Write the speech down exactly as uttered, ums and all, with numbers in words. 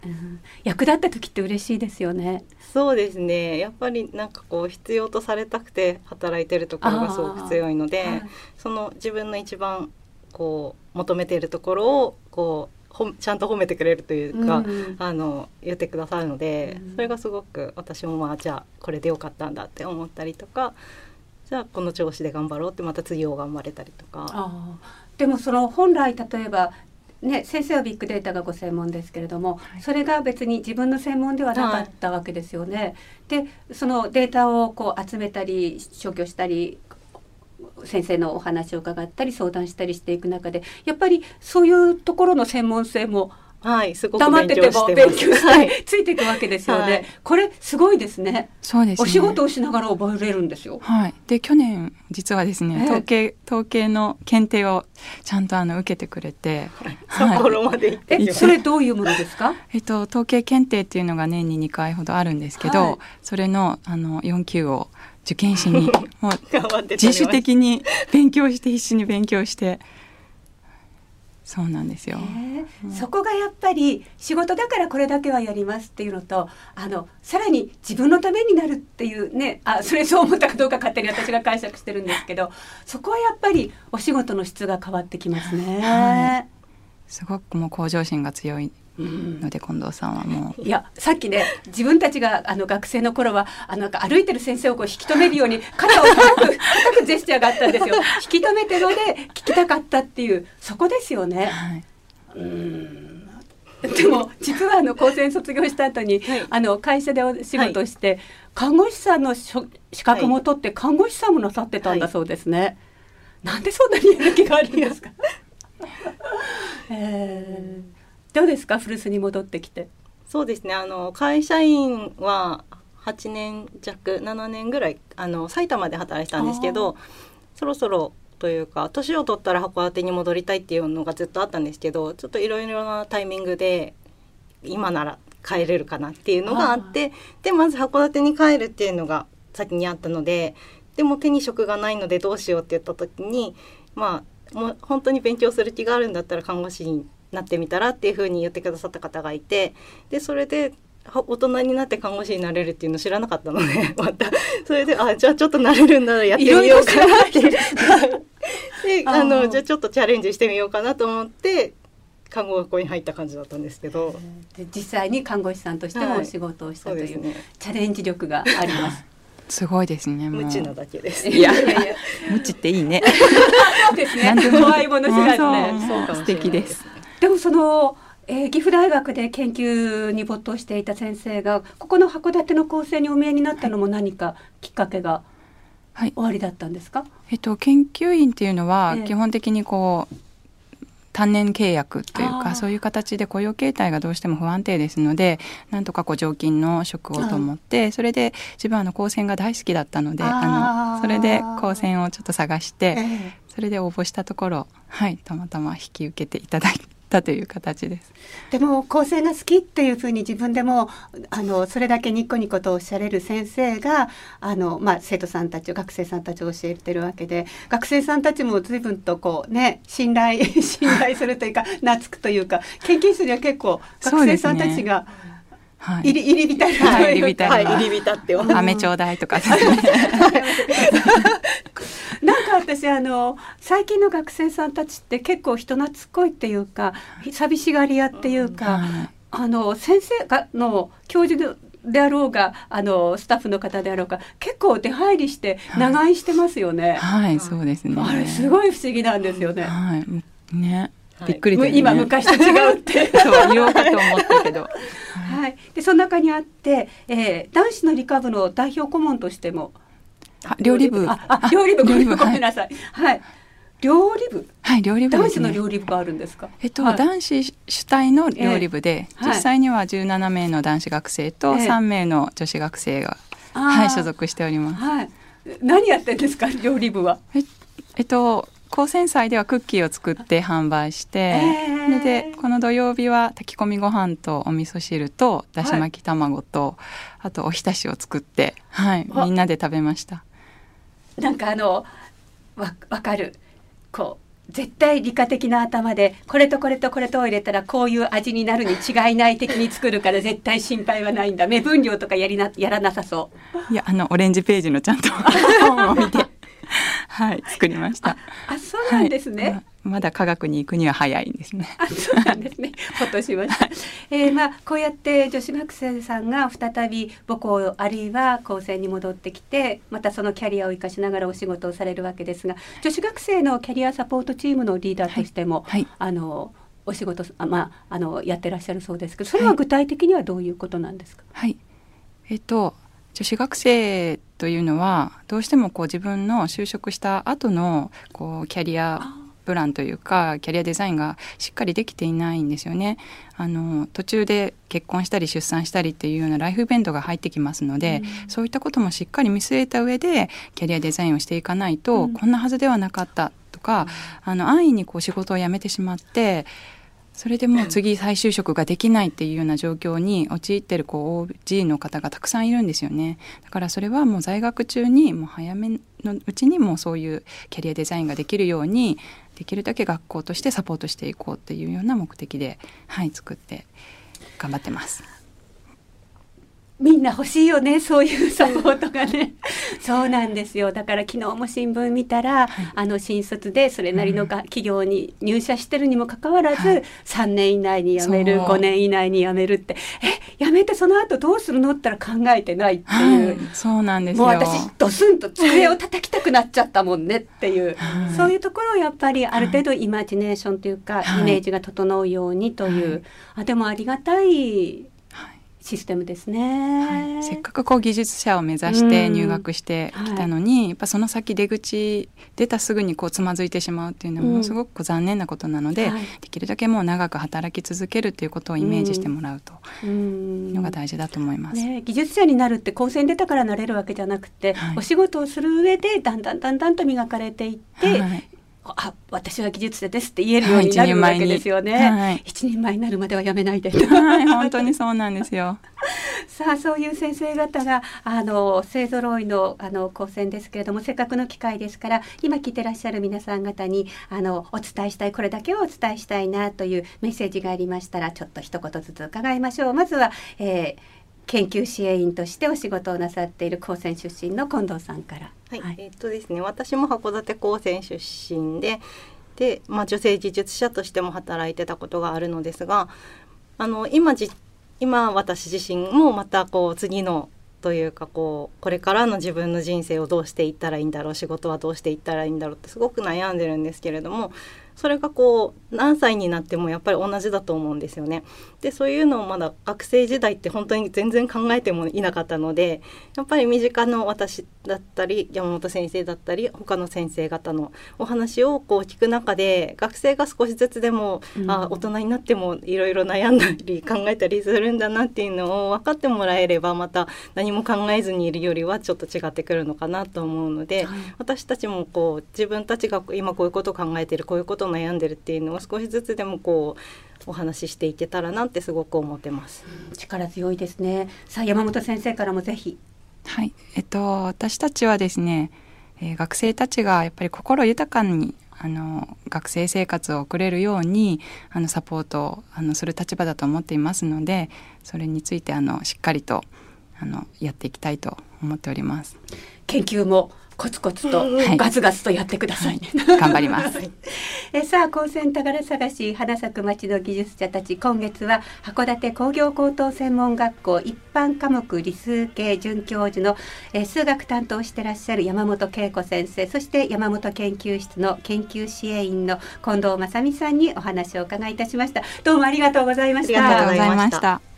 うん、役立った時って嬉しいですよね。 そうですね、やっぱりなんかこう必要とされたくて働いてるところがすごく強いので、はい、その自分の一番こう求めているところをこうほちゃんと褒めてくれるというか、うん、あの言ってくださるので、うん、それがすごく私もまあじゃあこれでよかったんだって思ったりとか、じゃあこの調子で頑張ろうってまた次を頑張れたりとか。 あ、でもその本来例えばね、先生はビッグデータがご専門ですけれども、はい、それが別に自分の専門ではなかったわけですよね、はい、でそのデータをこう集めたり消去したり先生のお話を伺ったり相談したりしていく中で、やっぱりそういうところの専門性もはい、すごく黙ってても勉強して、はい、ついていくわけですよね、はい、これすごいですね。 そうですね、 お仕事をしながら覚えれるんですよ。 はい、で去年実はですね、統計統計の検定をちゃんとあの受けてくれて、 はい、そこまで行って、 えそれどういうものですか？ えっと、統計検定っていうのが年ににかいほどあるんですけど、はい、それ の, あのよん級を受験しにもう自主的に勉強して必死に勉強して、そうなんですよ、 えーうん、そこがやっぱり仕事だからこれだけはやりますっていうのと、あのさらに自分のためになるっていうね、あそれそう思ったかどうか勝手に私が解釈してるんですけど、そこはやっぱりお仕事の質が変わってきますね、はい、 すごくもう向上心が強いので、近藤さんはもういやさっきね、自分たちがあの学生の頃はあのなんか歩いてる先生をこう引き止めるように肩を高く高くジェスチャーがあったんですよ。引き止めてまで聞きたかったっていう、そこですよね、はい、うーんでも実はあの高専卒業した後に、はい、あの会社でお仕事をして、はい、看護師さんの資格も取って、看護師さんもなさってたんだそうですね、はい、なんでそんなにやる気があるんですか？えーどうですか、古巣に戻ってきて。 そうですね、あの会社員ははちねん弱ななねんぐらいあの埼玉で働いてたんですけど、そろそろというか年を取ったら函館に戻りたいっていうのがずっとあったんですけど、ちょっといろいろなタイミングで今なら帰れるかなっていうのがあって、でまず函館に帰るっていうのが先にあったので、でも手に職がないのでどうしようって言った時に、まあもう本当に勉強する気があるんだったら看護師になってみたらっていう風に言ってくださった方がいて、でそれで大人になって看護師になれるっていうの知らなかったのでまたそれであじゃあちょっとなれるんならやってみようかなってであのじゃあちょっとチャレンジしてみようかなと思って看護学校に入った感じだったんですけど、 で実際に看護師さんとしてもお仕事をしたという、はい、そうですね、チャレンジ力がありますすごいですね。 無知なだけです。 いやいやいや無知っていいねそうですね、怖いもの知らずね、 そうか素敵です。 でもその、えー、岐阜大学で研究に没頭していた先生がここの函館の高専にお見えになったのも何かきっかけがおありだったんですか？はい、 えっと、研究員っていうのは基本的にこう、えー単年契約というかそういう形で雇用形態がどうしても不安定ですので、なんとかこう常勤の職をと思って、それで自分はあの高専が大好きだったので、あのそれで高専をちょっと探して、それで応募したところ、はい、たまたま引き受けていただいたという形です。 でも高専が好きっていうふうに自分でもあのそれだけニコニコとおっしゃれる先生があの、まあ、生徒さんたち学生さんたちを教えてるわけで、学生さんたちも随分とこうね信頼信頼するというか懐くというか、研究室には結構学生さんたちが入り、入り浸るというか、 はい、入り浸って飴ちょうだいとかですねなんか私あの最近の学生さんたちって結構人懐っこいっていうか寂しがり屋っていうか、うんはい、あの先生がの教授であろうがあのスタッフの方であろうか結構出入りして長居してますよね。 はい、はい、そうですね。 あれすごい不思議なんですよね。 はい、ね、びっくりですね。 今昔と違うってそう言おうかと思ったけどはい、でその中にあって、えー、男子の理科部の代表顧問としても料理部、 ああ料理部ごめんなさい、はい、料理部、 はい、料理部ですね。 男子の料理部があるんですか？ えっと、はい、男子主体の料理部で、えー、実際にはじゅうななめいの男子学生とさんめいの女子学生が、えーはい、所属しております。 はい、何やってんですか料理部は？ え、えっと高専祭ではクッキーを作って販売して、えー、それでこの土曜日は炊き込みご飯とお味噌汁とだし巻き卵と、はい、あとおひたしを作って、はい、みんなで食べました。 なんかあのわ分かるこう絶対理科的な頭でこれとこれとこれとを入れたらこういう味になるに違いない的に作るから絶対心配はないんだ。目分量とかやりなやらなさそう。 いやあのオレンジページのちゃんと本を見てはい作りました。 あ, あそうなんですね、はい、 ま, まだ科学に行くには早いんですね。 あそうなんですねほっとしました、えーまあ、こうやって女子学生さんが再び母校あるいは高専に戻ってきてまたそのキャリアを生かしながらお仕事をされるわけですが、女子学生のキャリアサポートチームのリーダーとしても、はいはい、あのお仕事あ、まあ、あのやってらっしゃるそうですけど、それは具体的にはどういうことなんですか？ はい、えっと女子学生というのはどうしてもこう自分の就職した後のこうキャリアプランというかキャリアデザインがしっかりできていないんですよね。あの途中で結婚したり出産したりっていうようなライフイベントが入ってきますので、うん、そういったこともしっかり見据えた上でキャリアデザインをしていかないと、うん、こんなはずではなかったとか、うん、あの安易にこう仕事を辞めてしまってそれでもう次再就職ができないっていうような状況に陥っているこう オージー の方がたくさんいるんですよね。だからそれはもう在学中にもう早めのうちにもうそういうキャリアデザインができるようにできるだけ学校としてサポートしていこうっていうような目的で、はい、作って頑張ってます。 みんな欲しいよねそういうサポートがねそうなんですよ。だから昨日も新聞見たら、はい、あの新卒でそれなりのが、うん、企業に入社してるにもかかわらず、はい、さんねん以内に辞めるごねん以内に辞めるってえ辞めてその後どうするのって言ったら考えてないっていう、はい、 そうなんですよ。 もう私ドスンと机を叩きたくなっちゃったもんねっていう、はい、そういうところをやっぱりある程度イマジネーションというか、はい、イメージが整うようにという、はい、あでもありがたいシステムですね、 はい、せっかくこう技術者を目指して入学してきたのに、うんはい、やっぱその先出口出たすぐにこうつまずいてしまうっていうのはものすごく残念なことなので、うんはい、できるだけもう長く働き続けるっていうことをイメージしてもらうというのが大事だと思います、 うんね、技術者になるって高専出たからなれるわけじゃなくて、はい、お仕事をする上でだんだんだんだんと磨かれていって、はいあ私は技術者ですって言えるようになるわけですよね、はい、一人前になるまではやめないで、 はい、本当にそうなんですよさあそういう先生方があの勢ぞろいのあの高専ですけれどもせっかくの機会ですから今聞いてらっしゃる皆さん方にあのお伝えしたいこれだけをお伝えしたいなというメッセージがありましたらちょっと一言ずつ伺いましょう。まずは、えー研究支援員としてお仕事をなさっている高専出身の近藤さんから。 はい、はい、えーっとですね、私も函館高専出身で、で、まあ、女性技術者としても働いてたことがあるのですが、あの 今, じ今私自身もまたこう次のというかこうこれからの自分の人生をどうしていったらいいんだろう仕事はどうしていったらいいんだろうってすごく悩んでるんですけれどもそれがこう何歳になってもやっぱり同じだと思うんですよね。でそういうのをまだ学生時代って本当に全然考えてもいなかったのでやっぱり身近な私だったり山本先生だったり他の先生方のお話をこう聞く中で学生が少しずつでも、うん、あ大人になってもいろいろ悩んだり考えたりするんだなっていうのを分かってもらえればまた何も考えずにいるよりはちょっと違ってくるのかなと思うので、はい、私たちもこう自分たちが今こういうことを考えているこういうことを悩んでるっていうのを少しずつでもこうお話ししていけたらなってすごく思ってます、 うん、力強いですね。さあ山本先生からもぜひ。 はい、えっと私たちはですね、えー、学生たちがやっぱり心豊かにあの学生生活を送れるようにあのサポートをあのする立場だと思っていますのでそれについてあのしっかりとあのやっていきたいと思っております。 研究もコツコツとガツガツとやってくださいね、 はい、頑張りますえさあ高専宝探し花咲く町の技術者たち今月は函館工業高等専門学校一般科目理数系准教授のえ数学担当してらっしゃる山本恵子先生そして山本研究室の研究支援員の近藤正美さんにお話を伺いいたしました。どうもありがとうございました。 ありがとうございました。